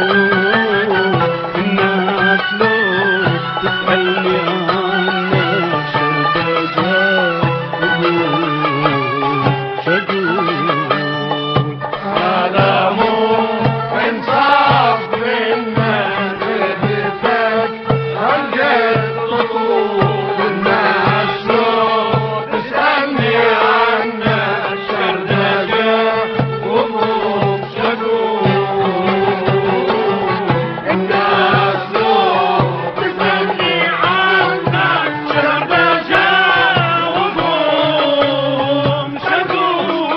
الناس لو تسألني عنك شربجة شقول هذا مو انصاف منا ردتك هلقت طول الناس لو تسألني عنك شربجة وضوب شقول الناس لو تسألني عنك شربجة وضوب شقول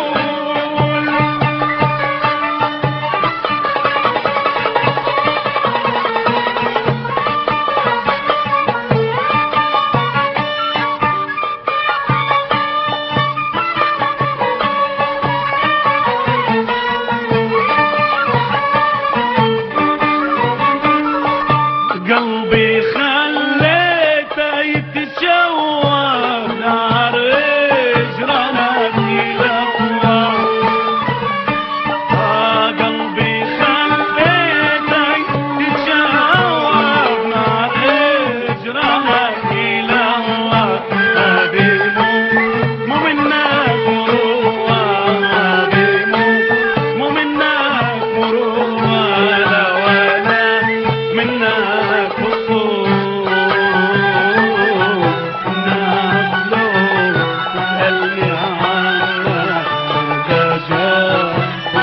قلبي خليته يتشوق نار اجرانك يلفظ قلبي خليته يتشوق نار اجرانك يلفظ هذه مو منك مروة هذه مو منك مروة لا ولا منك وصول الناس لو تسألني عنك شربجة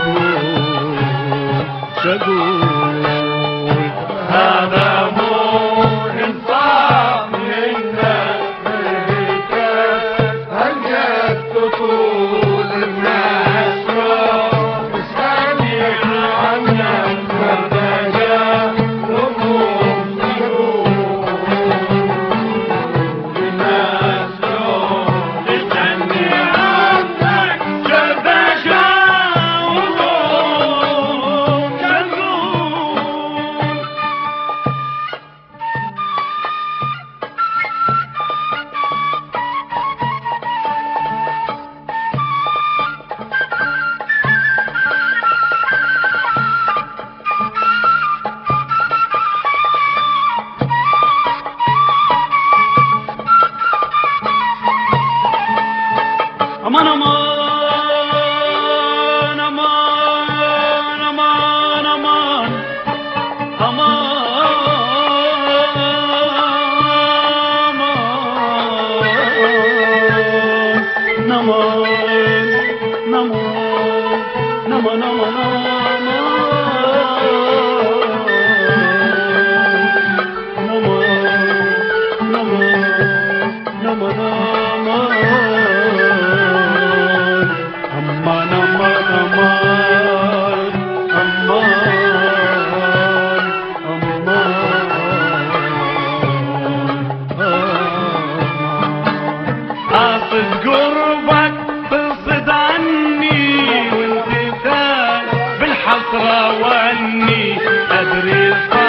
شقول هذا مو انصاف منك بهيكك هلقت طول الناس لو تسألني عنك شربجة وضوب شقول الناس لو تسألني عنك شربجة وضوب شقول أمان أمان أمان أمان أمان قاصد قربك تقصد عني وانت ثاني بالحسرة واني ادري